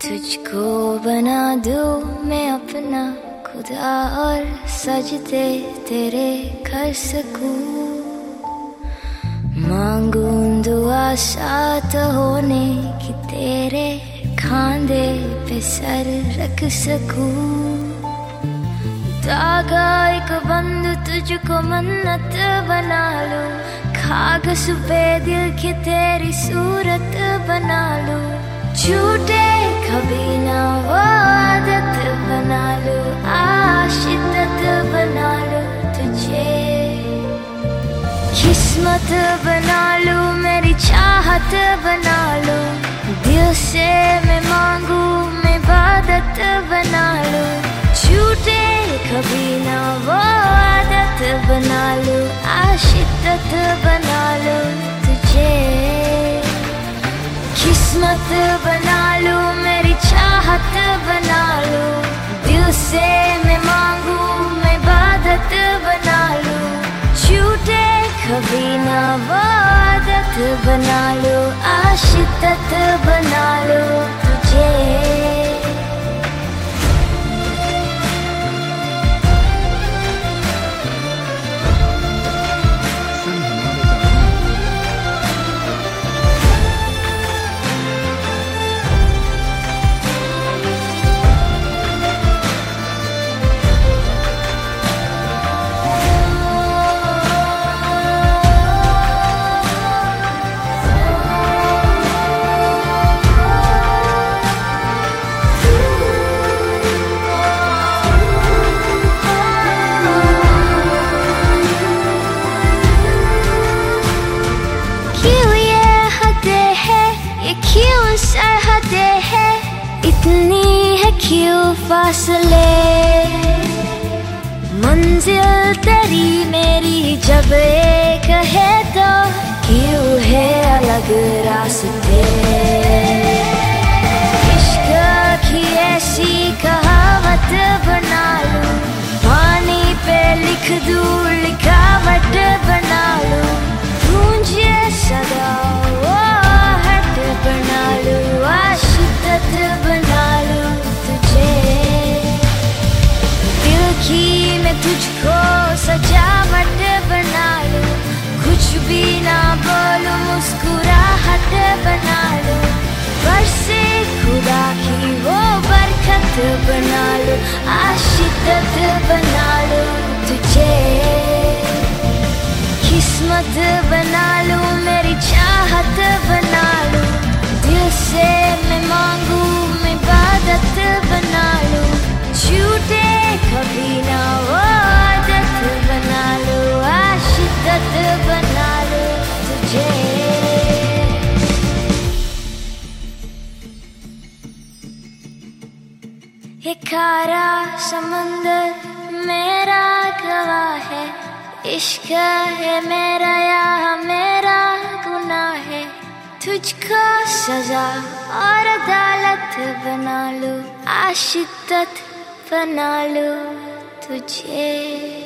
तुझको बना दूं मैं अपना खुदा और सजदे तेरे कर सकूं। मांगूं दुआ साथ होने की तेरे खांधे पे सर रख सकूं। धागा एक बंद तुझको मन्नत बना लूं। कागज पे दिल की तेरी सूरत बना लूं। झूठे कभी ना वो आदत बना लूं। आशिकत बना लूं तुझे। किस्मत बना लूं मेरी चाहत बना लूं। दिल से मैं मांगू मैं इबादत बना लूं। झूठे कभी ना वो आदत बना लूं। आशिकत बना लूं तुझे। किस्मत बना लूं मेरी चाहत बना लूं। दिल से मैं मांगू मैं इबादत बना लूं। झूठे कभी ना वो आदत बना लूं। आशिकत बना लूं तुझे। क्यों सरहदें है इतनी है क्यों फासले। मंजिल तेरी मेरी जब एक है तो क्यों है अलग रास्ते। इश्क की ऐसी कहावत बना लूं। पानी पे लिख दूं लिखावट बना लूं। गूंजे सदा वो बना लूं। आशिकत बना लूं तुझे। दिल की मैं तुझको सजावट बना लूं। कुछ भी ना बोलूं मुस्कुराहट बना लूं। बरसे खुदा की वो बरकत बना लूं। आशिकत बना लूं तुझे। किस्मत बना लूं मेरी चाहत बना लूं। दिल से मैं मांगू मैं इबादत बना लूं। झूठे कभी ना वो आदत बना लूं। आशिकत बना लूं तुझे। ये खारा समंदर मेरा गवाह है। इश्क है मेरा या मेरा गुनाह है। तुझको सजा और अदालत बना लूं। आशिकत बना लूं तुझे।